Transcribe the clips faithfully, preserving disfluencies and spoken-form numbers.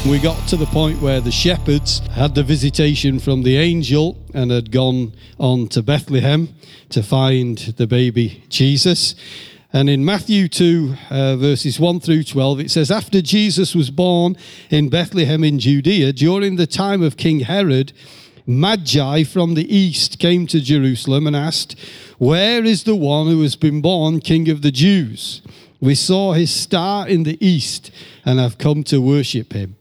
We got to the point where the shepherds had the visitation from the angel and had gone on to Bethlehem to find the baby Jesus. And in Matthew two, uh, verses one through twelve, it says, "After Jesus was born in Bethlehem in Judea, during the time of King Herod, Magi from the east came to Jerusalem and asked, 'Where is the one who has been born King of the Jews? We saw his star in the east and have come to worship him.'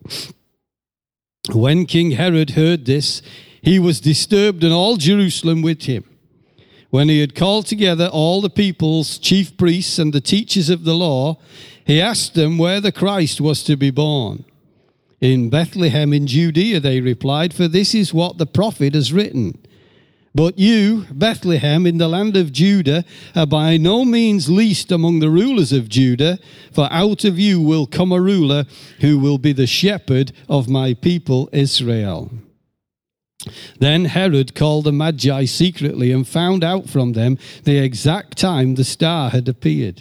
When King Herod heard this, he was disturbed, and all Jerusalem with him. When he had called together all the people's chief priests and the teachers of the law, he asked them where the Christ was to be born. 'In Bethlehem in Judea,' they replied, 'for this is what the prophet has written. But you, Bethlehem, in the land of Judah, are by no means least among the rulers of Judah, for out of you will come a ruler who will be the shepherd of my people Israel.' Then Herod called the Magi secretly and found out from them the exact time the star had appeared.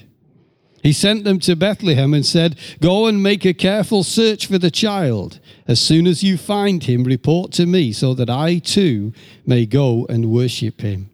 He sent them to Bethlehem and said, 'Go and make a careful search for the child. As soon as you find him, report to me, so that I too may go and worship him.'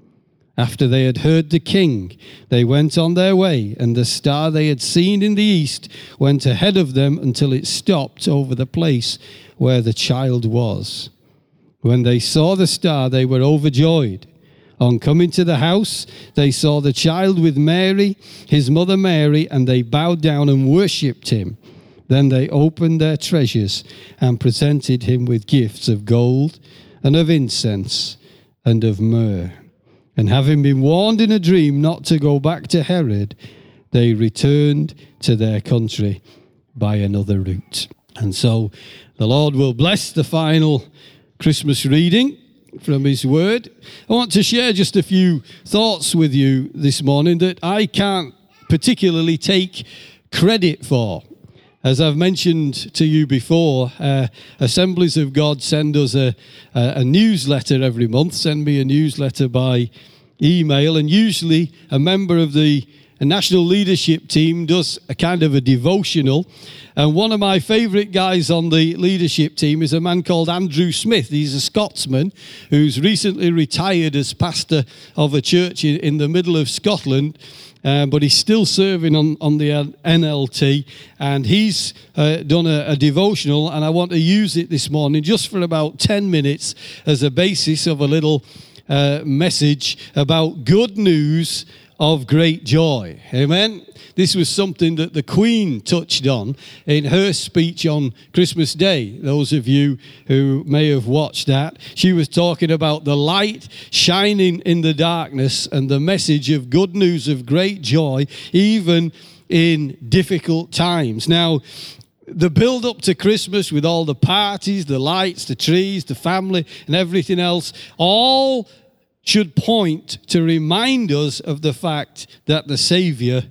After they had heard the king, they went on their way, and the star they had seen in the east went ahead of them until it stopped over the place where the child was. When they saw the star, they were overjoyed. On coming to the house, they saw the child with Mary, his mother Mary, and they bowed down and worshipped him. Then they opened their treasures and presented him with gifts of gold and of incense and of myrrh. And having been warned in a dream not to go back to Herod, they returned to their country by another route." And so the Lord will bless the final Christmas reading from his word. I want to share just a few thoughts with you this morning that I can't particularly take credit for. As I've mentioned to you before, uh, Assemblies of God send us a, a, a newsletter every month, send me a newsletter by email, and usually a member of the national leadership team does a kind of a devotional. And one of my favourite guys on the leadership team is a man called Andrew Smith. He's a Scotsman who's recently retired as pastor of a church in, in the middle of Scotland, uh, but he's still serving on, on the N L T, and he's uh, done a, a devotional, and I want to use it this morning just for about ten minutes as a basis of a little uh, message about good news of great joy. Amen. This was something that the Queen touched on in her speech on Christmas Day. Those of you who may have watched that, she was talking about the light shining in the darkness and the message of good news of great joy, even in difficult times. Now, the build up to Christmas with all the parties, the lights, the trees, the family, and everything else, all should point to remind us of the fact that the Savior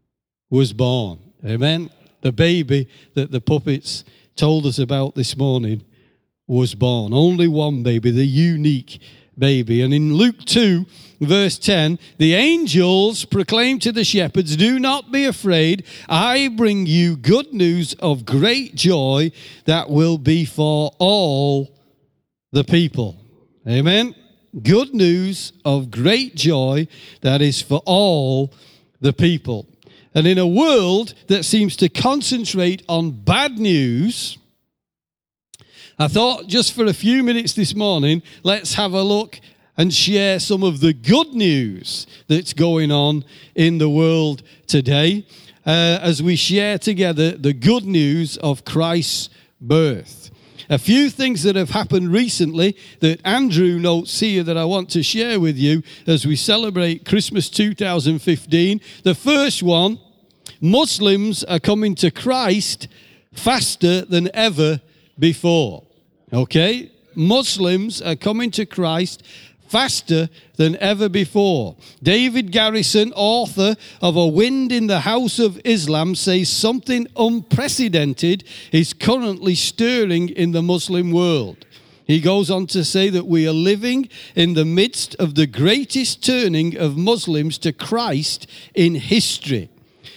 was born. Amen. The baby that the puppets told us about this morning was born. Only one baby, the unique baby. And in Luke two, verse ten, the angels proclaim to the shepherds, "Do not be afraid. I bring you good news of great joy that will be for all the people." Amen. Good news of great joy that is for all the people. And in a world that seems to concentrate on bad news, I thought just for a few minutes this morning, let's have a look and share some of the good news that's going on in the world today, uh, as we share together the good news of Christ's birth. A few things that have happened recently that Andrew notes here that I want to share with you as we celebrate Christmas two thousand fifteen. The first one, Muslims are coming to Christ faster than ever before. Okay? Muslims are coming to Christ faster than ever before. David Garrison, author of A Wind in the House of Islam, says something unprecedented is currently stirring in the Muslim world. He goes on to say that we are living in the midst of the greatest turning of Muslims to Christ in history.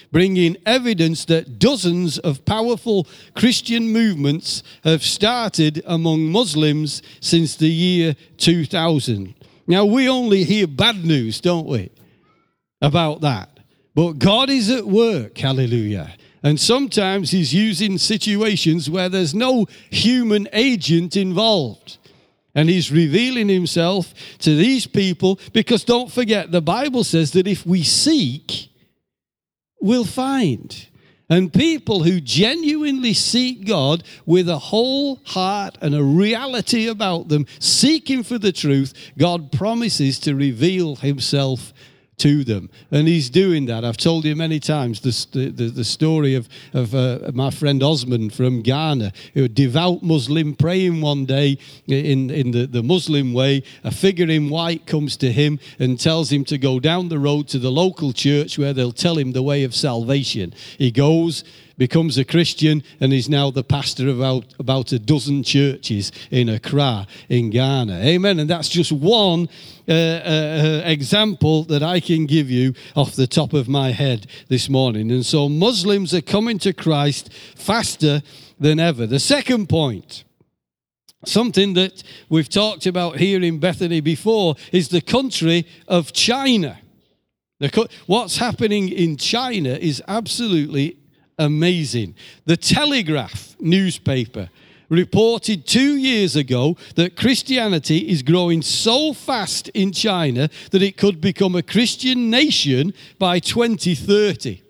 bringing evidence that dozens of powerful Christian movements have started among Muslims since the year two thousand. Now, we only hear bad news, don't we, about that. But God is at work, hallelujah. And sometimes he's using situations where there's no human agent involved. And he's revealing himself to these people, because don't forget, the Bible says that if we seek, we'll find. And people who genuinely seek God with a whole heart and a reality about them, seeking for the truth, God promises to reveal himself to them. And he's doing that. I've told you many times the, the, the story of, of uh, my friend Osmond from Ghana, who a devout Muslim praying one day in, in the, the Muslim way. A figure in white comes to him and tells him to go down the road to the local church where they'll tell him the way of salvation. He goes, becomes a Christian, and is now the pastor of about, about a dozen churches in Accra, in Ghana. Amen. And that's just one uh, uh, example that I can give you off the top of my head this morning. And so Muslims are coming to Christ faster than ever. The second point, something that we've talked about here in Bethany before, is the country of China. The, what's happening in China is absolutely amazing. The Telegraph newspaper reported two years ago that Christianity is growing so fast in China that it could become a Christian nation by twenty thirty.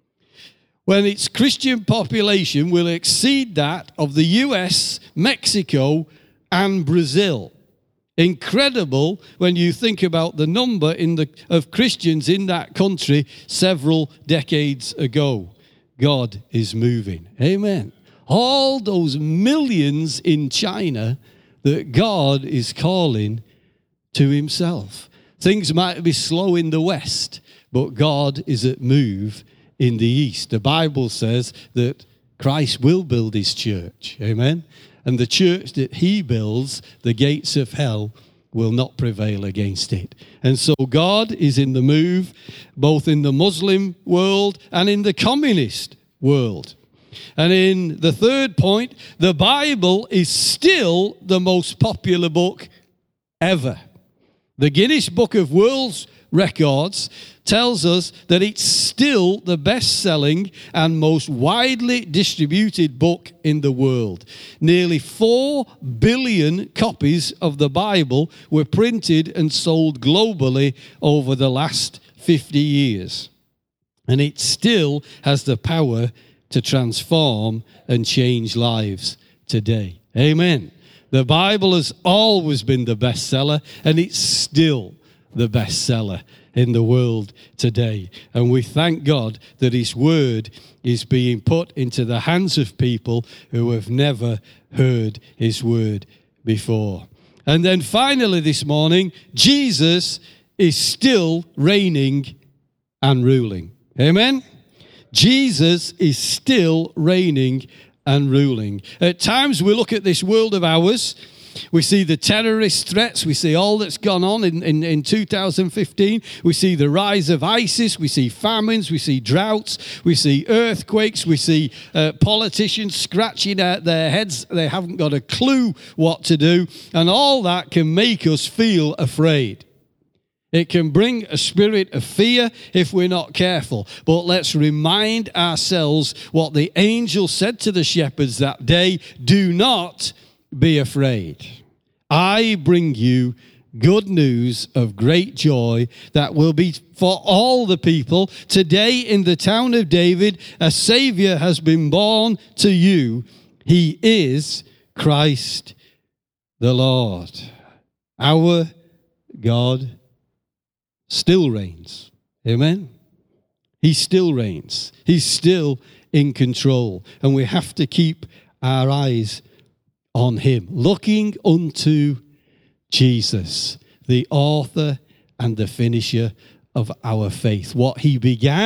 When its Christian population will exceed that of the U S, Mexico, and Brazil. Incredible when you think about the number in the, of Christians in that country several decades ago. God is moving. Amen. All those millions in China that God is calling to himself. Things might be slow in the West, but God is at move in the East. The Bible says that Christ will build his church. Amen. And the church that he builds, the gates of hell will not prevail against it. And so God is in the move, both in the Muslim world and in the communist world. And in the third point, the Bible is still the most popular book ever. The Guinness Book of World Records tells us that it's still the best-selling and most widely distributed book in the world. Nearly four billion copies of the Bible were printed and sold globally over the last fifty years. And it still has the power to transform and change lives today. Amen. The Bible has always been the bestseller, and it's still the bestseller in the world today. And we thank God that his word is being put into the hands of people who have never heard his word before. And then finally this morning, Jesus is still reigning and ruling. Amen? Jesus is still reigning and ruling. At times we look at this world of ours, we see the terrorist threats, we see all that's gone on in, in, in two thousand fifteen, we see the rise of ISIS, we see famines, we see droughts, we see earthquakes, we see uh, politicians scratching at their heads, they haven't got a clue what to do, and all that can make us feel afraid. It can bring a spirit of fear if we're not careful. But let's remind ourselves what the angel said to the shepherds that day. Do not be afraid. I bring you good news of great joy that will be for all the people. Today in the town of David, a Savior has been born to you. He is Christ the Lord. Our God still reigns. Amen? He still reigns. He's still in control. And we have to keep our eyes on him, looking unto Jesus, the author and the finisher of our faith. What he began,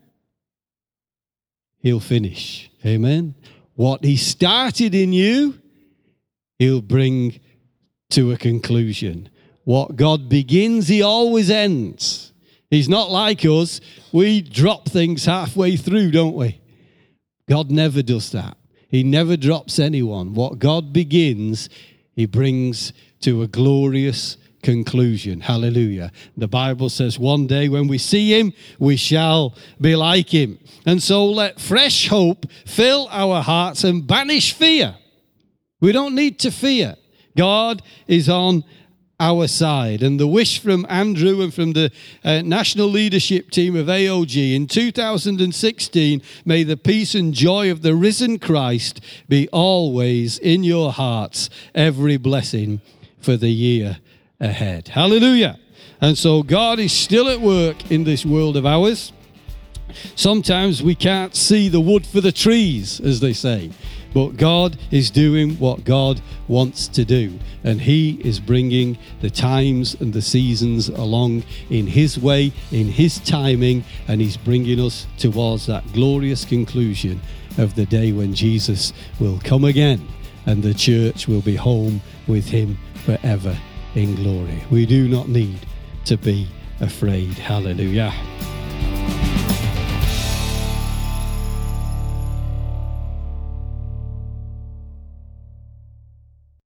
he'll finish. Amen? What he started in you, he'll bring to a conclusion. What God begins, he always ends. He's not like us. We drop things halfway through, don't we? God never does that. He never drops anyone. What God begins, he brings to a glorious conclusion. Hallelujah. The Bible says one day when we see him, we shall be like him. And so let fresh hope fill our hearts and banish fear. We don't need to fear. God is on our side. And the wish from Andrew and from the uh, national leadership team of A O G in two thousand sixteen, may the peace and joy of the risen Christ be always in your hearts, every blessing for the year ahead. Hallelujah. And so God is still at work in this world of ours. Sometimes we can't see the wood for the trees, as they say. But God is doing what God wants to do. And he is bringing the times and the seasons along in his way, in his timing. And he's bringing us towards that glorious conclusion of the day when Jesus will come again. And the church will be home with him forever in glory. We do not need to be afraid. Hallelujah.